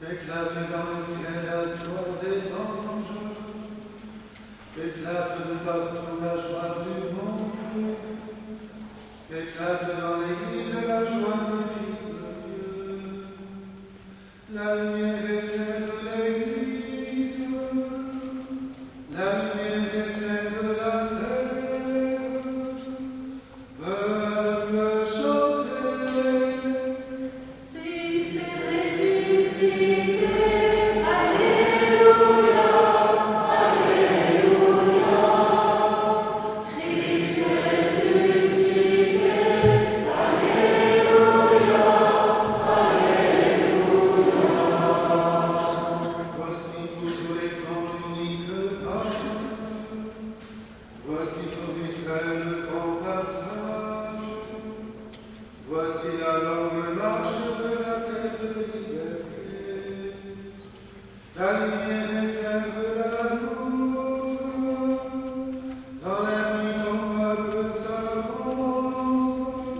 Éclate dans le ciel la joie des anges, éclate de partout la joie du monde, éclate dans l'église la joie du Fils de Dieu. La lumière éclaire l'église, la lumière éclaire la terre, peuple chantez. Christ est ressuscité. Voici pour Israël le grand passage, voici la longue marche de la terre de liberté. Ta lumière éclaire la nôtre, dans la nuit ton peuple s'avance,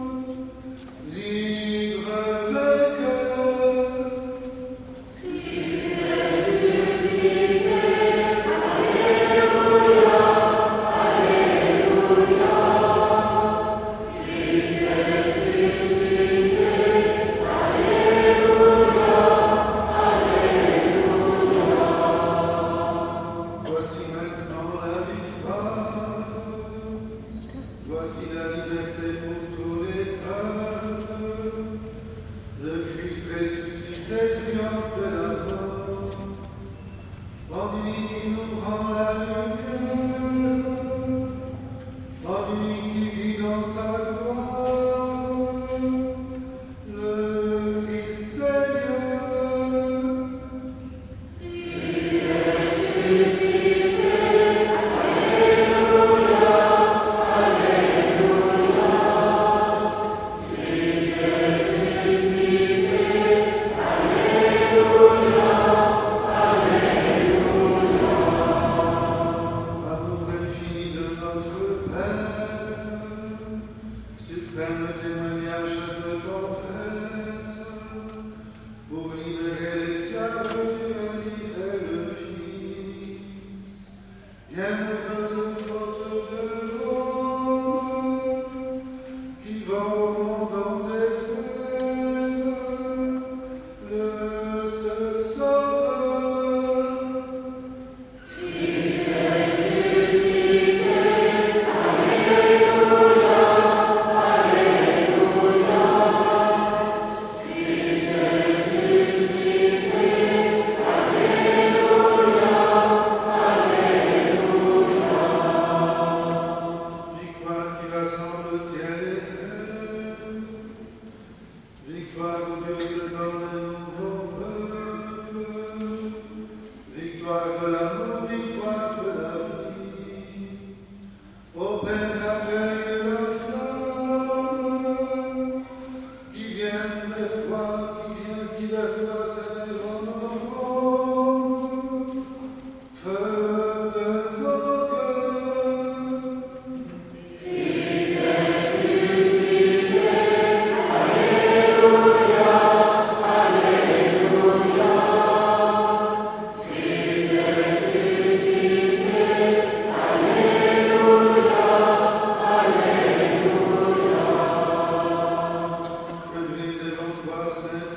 libre vainqueur. Christ est ressuscité. Voici maintenant la victoire, voici la liberté pour tous les peuples. Le Christ ressuscité triomphe de la mort, en lui qui nous rend la lumière, en lui qui vit dans sa gloire, le Christ Seigneur. Amour infini de notre Père, suprême témoignage de tendresse, pour libérer l'esclave, tu as livré le Fils. Bienheureuse faute de l'homme, qui va au monde en détresse, le seul sauveur. Victoire qui rassemble ciel et terre, victoire où Dieu se donne un nouveau peuple, victoire de l'amour, victoire de la vie. Ô Père, accueille la flamme qui vient vers toi, qui vers toi s'élève en offrande, feu de nos cœurs. Que brille devant toi, Saint